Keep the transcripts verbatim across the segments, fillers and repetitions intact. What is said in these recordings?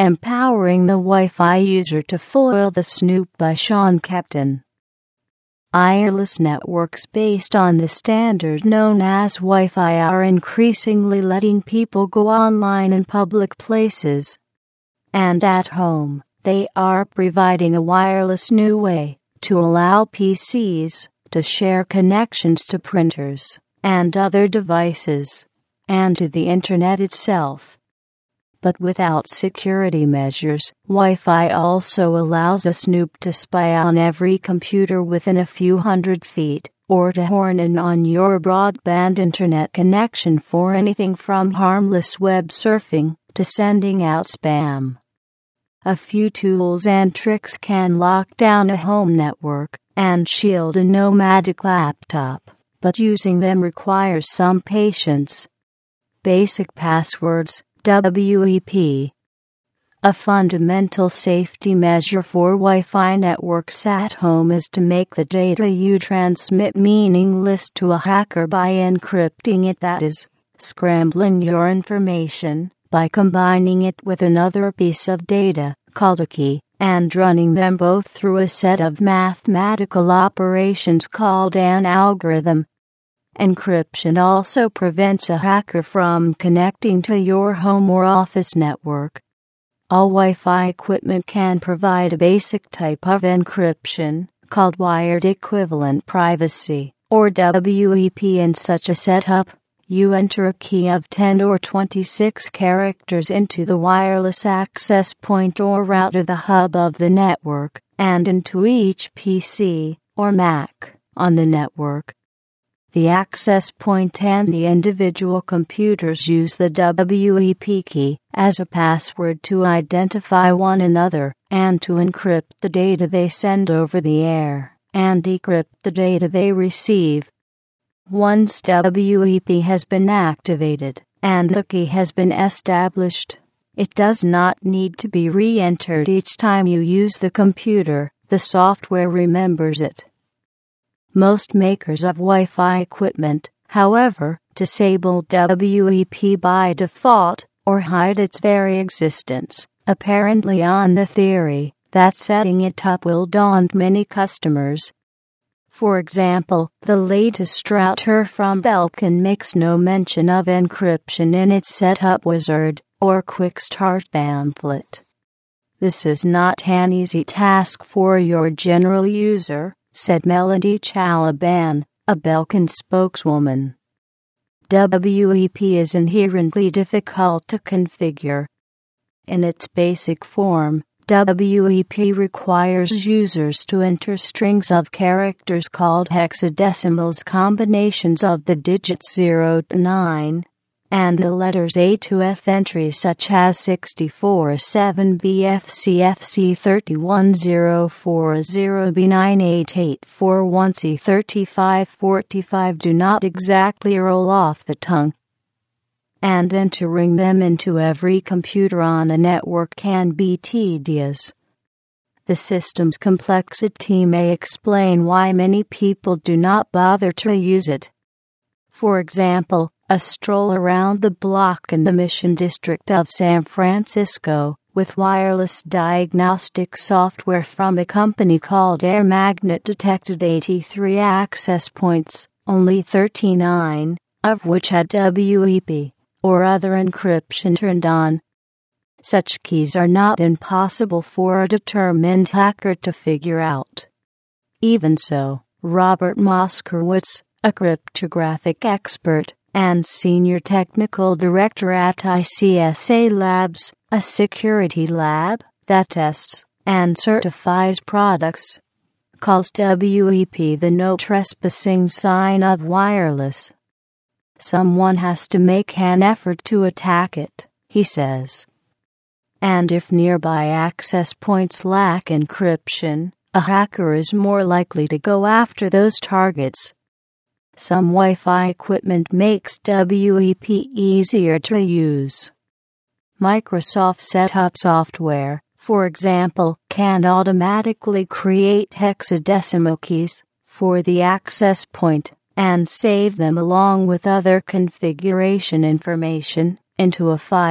Empowering the Wi-Fi User to Foil the Snoop by Sean Captain. Wireless networks based on the standard known as Wi-Fi are increasingly letting people go online in public places. And at home, they are providing a wireless new way to allow P Cs to share connections to printers and other devices, and to the Internet itself. But without security measures, Wi-Fi also allows a snoop to spy on every computer within a few hundred feet, or to horn in on your broadband internet connection for anything from harmless web surfing to sending out spam. A few tools and tricks can lock down a home network and shield a nomadic laptop, but using them requires some patience. Basic passwords. W E P. A fundamental safety measure for Wi-Fi networks at home is to make the data you transmit meaningless to a hacker by encrypting it, that is, scrambling your information by combining it with another piece of data, called a key, and running them both through a set of mathematical operations called an algorithm. Encryption also prevents a hacker from connecting to your home or office network. All Wi-Fi equipment can provide a basic type of encryption, called Wired Equivalent Privacy, or W E P. In such a setup, you enter a key of ten or twenty-six characters into the wireless access point or router, the hub of the network, and into each P C, or Mac, on the network. The access point and the individual computers use the W E P key as a password to identify one another and to encrypt the data they send over the air and decrypt the data they receive. Once W E P has been activated and the key has been established, it does not need to be re-entered each time you use the computer. The software remembers it. Most makers of Wi-Fi equipment, however, disable W E P by default or hide its very existence, apparently on the theory that setting it up will daunt many customers. For example, the latest router from Belkin makes no mention of encryption in its setup wizard or quick start pamphlet. This is not an easy task for your general user, said Melody Chalaban, a Belkin spokeswoman. W E P is inherently difficult to configure. In its basic form, W E P requires users to enter strings of characters called hexadecimals, combinations of the digits zero to nine, and the letters A to F entries such as sixty-four seven B F C F C thirty-one zero four zero B nine eight eight four one C thirty-five forty-five do not exactly roll off the tongue, and entering them into every computer on a network can be tedious. The system's complexity may explain why many people do not bother to use it. For example, a stroll around the block in the Mission District of San Francisco with wireless diagnostic software from a company called AirMagnet detected eighty-three access points, only thirty-nine of which had W E P or other encryption turned on. Such keys are not impossible for a determined hacker to figure out. Even so, Robert Moskowitz, a cryptographic expert and senior technical director at I C S A Labs, a security lab that tests and certifies products, calls W E P the no trespassing sign of wireless. Someone has to make an effort to attack it, he says. And if nearby access points lack encryption, a hacker is more likely to go after those targets. Some Wi-Fi equipment makes W E P easier to use. Microsoft setup software, for example, can automatically create hexadecimal keys for the access point and save them along with other configuration information into a file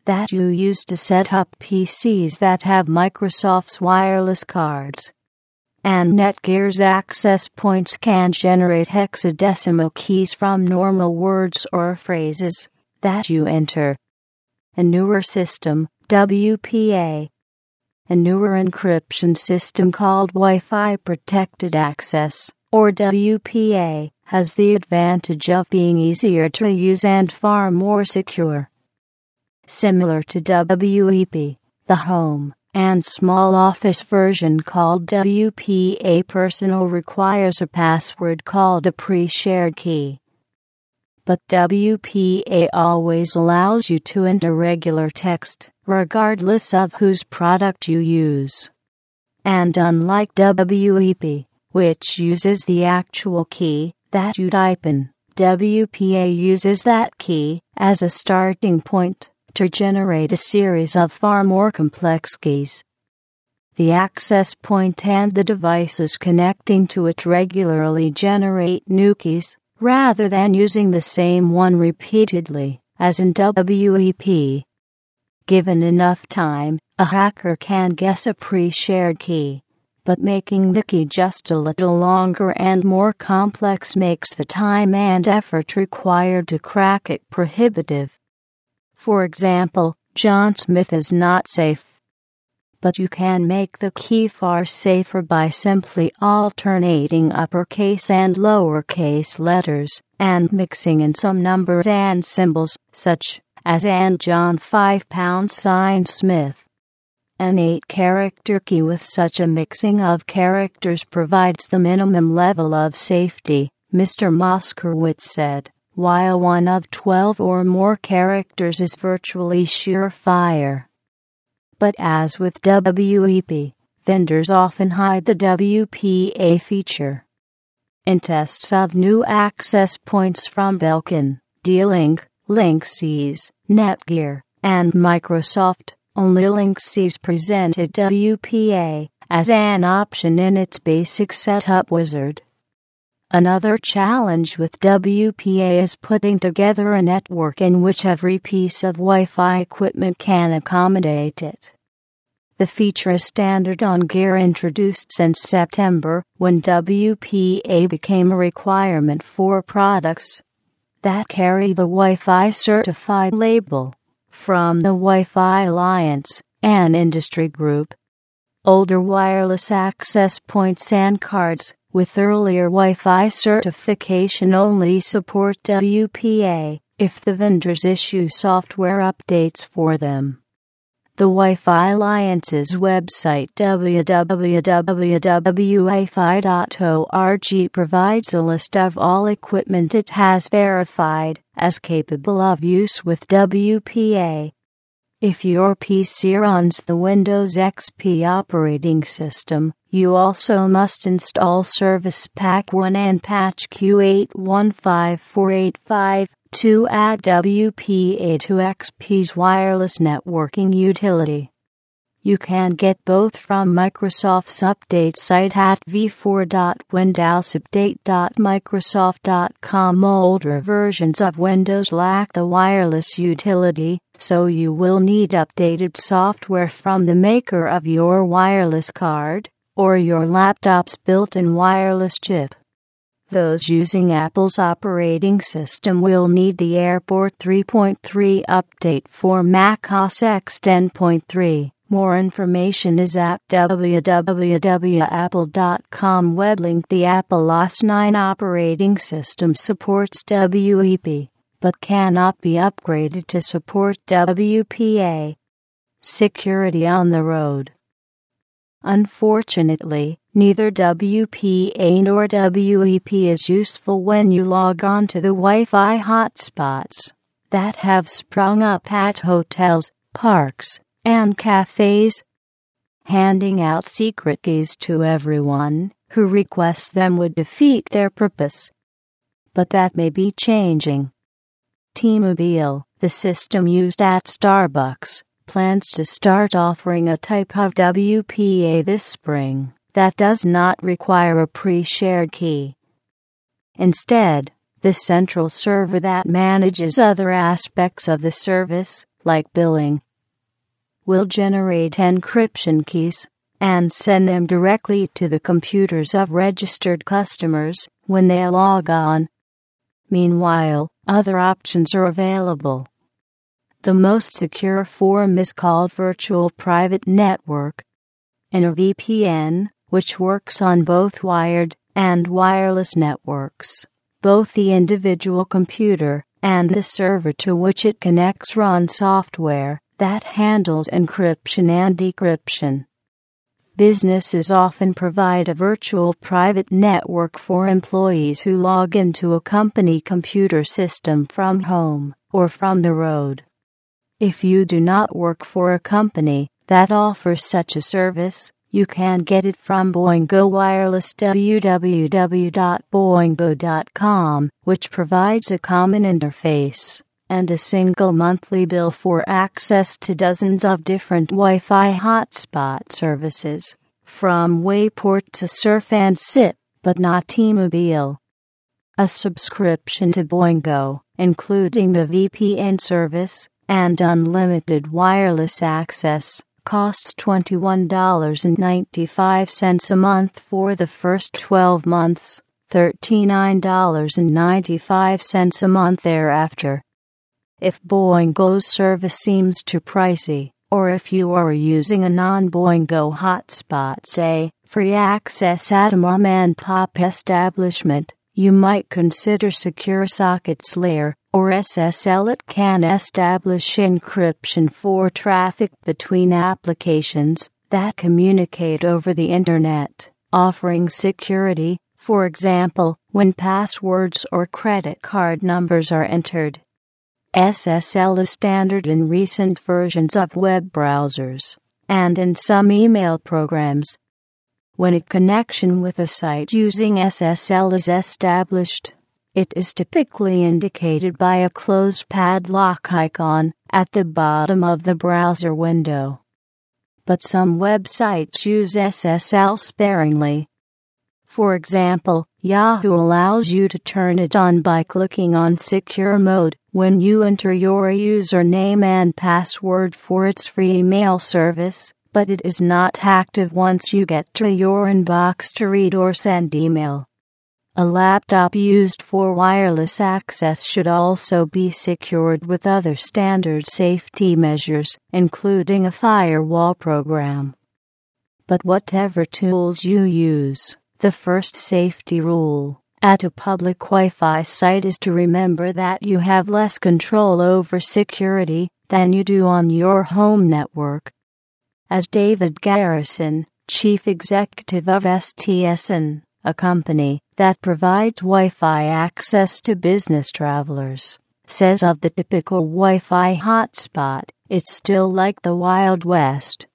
that you use to set up P Cs that have Microsoft's wireless cards. And Netgear's access points can generate hexadecimal keys from normal words or phrases that you enter. A newer system, W P A. A newer encryption system called Wi-Fi Protected Access, or W P A, has the advantage of being easier to use and far more secure. Similar to W E P, the home and small office version called W P A Personal requires a password called a pre-shared key. But W P A always allows you to enter regular text, regardless of whose product you use. And unlike W E P, which uses the actual key that you type in, W P A uses that key as a starting point to generate a series of far more complex keys. The access point and the devices connecting to it regularly generate new keys, rather than using the same one repeatedly, as in W E P. Given enough time, a hacker can guess a pre-shared key, but making the key just a little longer and more complex makes the time and effort required to crack it prohibitive. For example, John Smith is not safe. But you can make the key far safer by simply alternating uppercase and lowercase letters, and mixing in some numbers and symbols, such as and John five pound sign Smith. An eight-character key with such a mixing of characters provides the minimum level of safety, Mister Moskowitz said, while one of twelve or more characters is virtually surefire. But as with W E P, vendors often hide the W P A feature. In tests of new access points from Belkin, D-Link, Linksys, Netgear, and Microsoft, only Linksys presented W P A as an option in its basic setup wizard. Another challenge with W P A is putting together a network in which every piece of Wi-Fi equipment can accommodate it. The feature is standard on gear introduced since September, when W P A became a requirement for products that carry the Wi-Fi certified label from the Wi-Fi Alliance, an industry group. Older wireless access points and cards with earlier Wi-Fi certification only support W P A if the vendors issue software updates for them. The Wi-Fi Alliance's website w w w dot wi fi dot org provides a list of all equipment it has verified as capable of use with W P A. If your P C runs the Windows X P operating system, you also must install Service Pack one and patch Q eight one five four eight five to add W P A to X P's wireless networking utility. You can get both from Microsoft's update site at v four dot windows update dot microsoft dot com. Older versions of Windows lack the wireless utility, so you will need updated software from the maker of your wireless card or your laptop's built-in wireless chip. Those using Apple's operating system will need the Airport three point three update for Mac O S X ten point three. More information is at w w w dot apple dot com. Weblink. The Apple O S nine operating system supports W E P, but cannot be upgraded to support W P A. Security on the road. Unfortunately, neither W P A nor W E P is useful when you log on to the Wi-Fi hotspots that have sprung up at hotels, parks, and cafes. Handing out secret keys to everyone who requests them would defeat their purpose. But that may be changing. T-Mobile, the system used at Starbucks, plans to start offering a type of W P A this spring that does not require a pre-shared key. Instead, the central server that manages other aspects of the service like billing, will generate encryption keys and send them directly to the computers of registered customers when they log on. Meanwhile, other options are available. The most secure form is called Virtual Private Network, and a V P N, which works on both wired and wireless networks. Both the individual computer and the server to which it connects run software that handles encryption and decryption. Businesses often provide a virtual private network for employees who log into a company computer system from home or from the road. If you do not work for a company that offers such a service, you can get it from Boingo Wireless, w w w dot boingo dot com, which provides a common interface and a single monthly bill for access to dozens of different Wi-Fi hotspot services, from Wayport to Surf and Sit, but not T-Mobile. A subscription to Boingo, including the V P N service and unlimited wireless access, costs twenty-one dollars and ninety-five cents a month for the first twelve months, thirty-nine dollars and ninety-five cents a month thereafter. If Boingo's service seems too pricey, or if you are using a non-Boingo hotspot, say, free access at a mom-and-pop establishment, you might consider Secure Sockets Layer, or S S L. It can establish encryption for traffic between applications that communicate over the Internet, offering security, for example, when passwords or credit card numbers are entered. S S L is standard in recent versions of web browsers and in some email programs. When a connection with a site using S S L is established, it is typically indicated by a closed padlock icon at the bottom of the browser window. But some websites use S S L sparingly. For example, Yahoo allows you to turn it on by clicking on Secure Mode when you enter your username and password for its free email service, but it is not active once you get to your inbox to read or send email. A laptop used for wireless access should also be secured with other standard safety measures, including a firewall program. But whatever tools you use, the first safety rule at a public Wi-Fi site is to remember that you have less control over security than you do on your home network. As David Garrison, chief executive of S T S N, a company that provides Wi-Fi access to business travelers, says of the typical Wi-Fi hotspot, it's still like the Wild West.